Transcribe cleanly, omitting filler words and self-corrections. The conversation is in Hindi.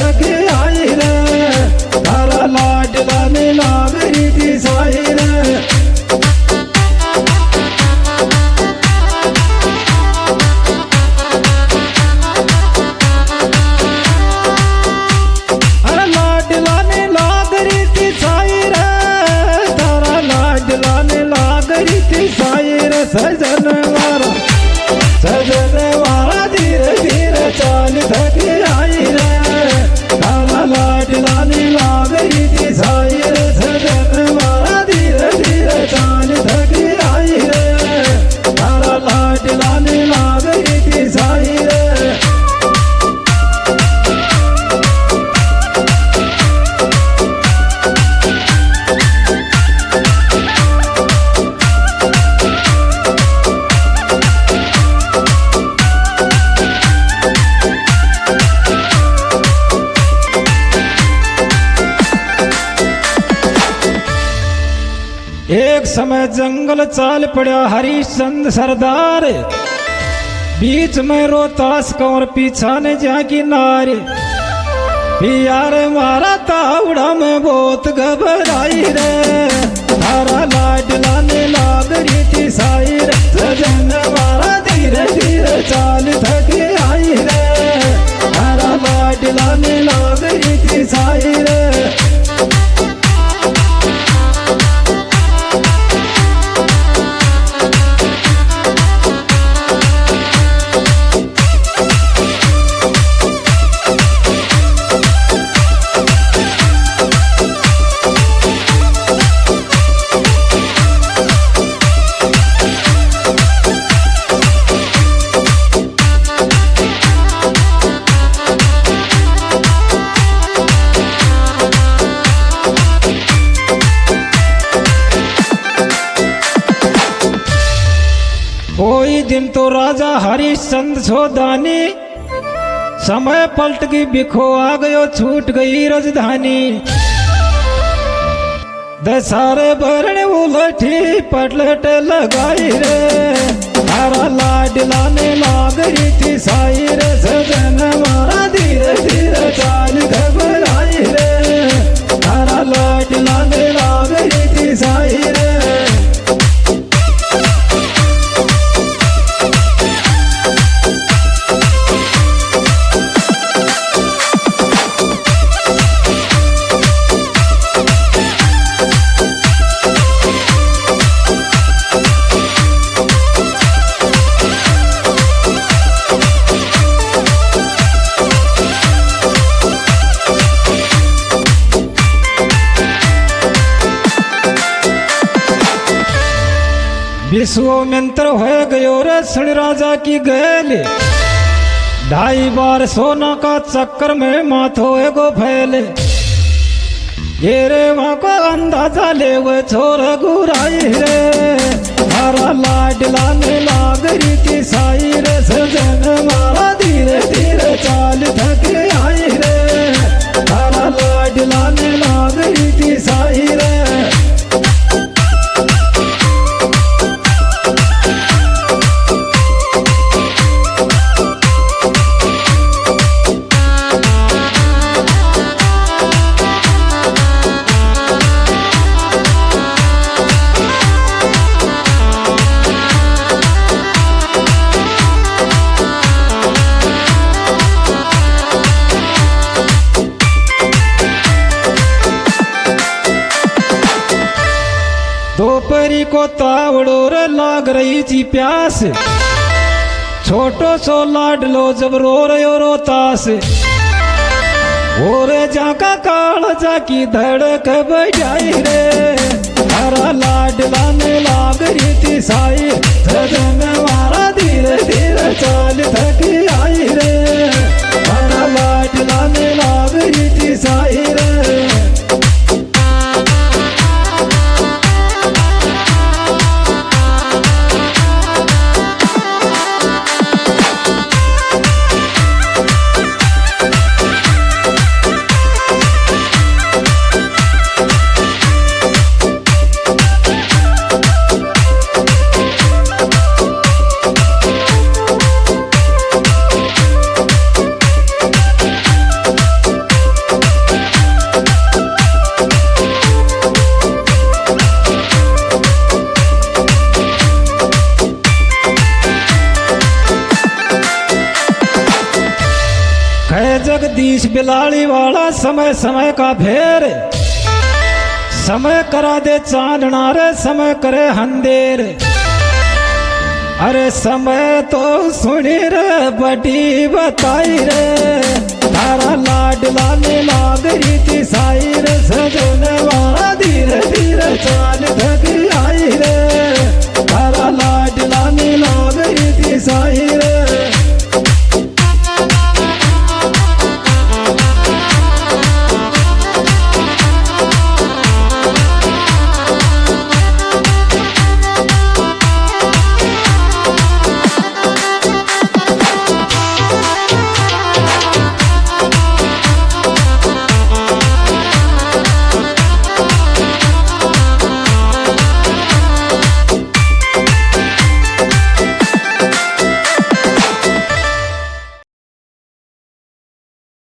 थके आई रे तारा लाडला ने लागरी थी साई रे। सजन वाला धीरे धीरे चाल थकी आई रे तारा लाडला ने लागरी थी साई रे। सजन वाला धीरे धीरे चाल थकी आई रे तारा लाडला ने लागरी थी साई रे। एक समय जंगल चाल पड़ा हरिश्चंद्र सरदार, बीच में रोहतास कंवर पीछा ने जा किनारे। यार मारा तावड़ा में बहुत घबराई रे तारा लाडला ने लागरी थी साई रे। सजन मारा धीरे धीरे चाल थकी आई रे तारा लाडला ने लागरी थी साई रे। कोई दिन तो राजा हरिश्चंद्र छोदानी, समय पलट की बिखो आ गयो छूट गई राजधानी। दसारे भरण उलटी पटलट लगाई रे तारा लाडला ने लागरी थी साई रे। सजन मारा धीरे धीरे चाल घबराई रे तारा लाडला ने लागरी थी साई रे। विश्वामित्र हो गयो रे सुन राजा की गैल, 2.5 बार सोना का चक्कर में माथो एगो फैले। ये रे वहाँ को अंदाजा ले वो छोर गुराई रे तारा लाडला ने लागरी थी साई रे। सजन मारा धीरे धीरे चाल थके आई रे तारा लाडला ने लागरी थी साई रे। दोपहरी को तावड़ो रे लाग रही थी प्यास, छोटो सो लाडलो जब रो रहे रोतास। ओरे जाका काल जाकी धड़क बजाई रे तारा लाडला ने लागरी थी साई। सजन मारा धीरे धीरे चाल थकी आई रे तारा लाडला ने लागरी थी साई रे। बीच बिलाड़ी वाला समय समय का फेर, समय करा दे चांदना रे समय करे अंधेर। अरे समय तो सुनी रे बड़ी बताई रे।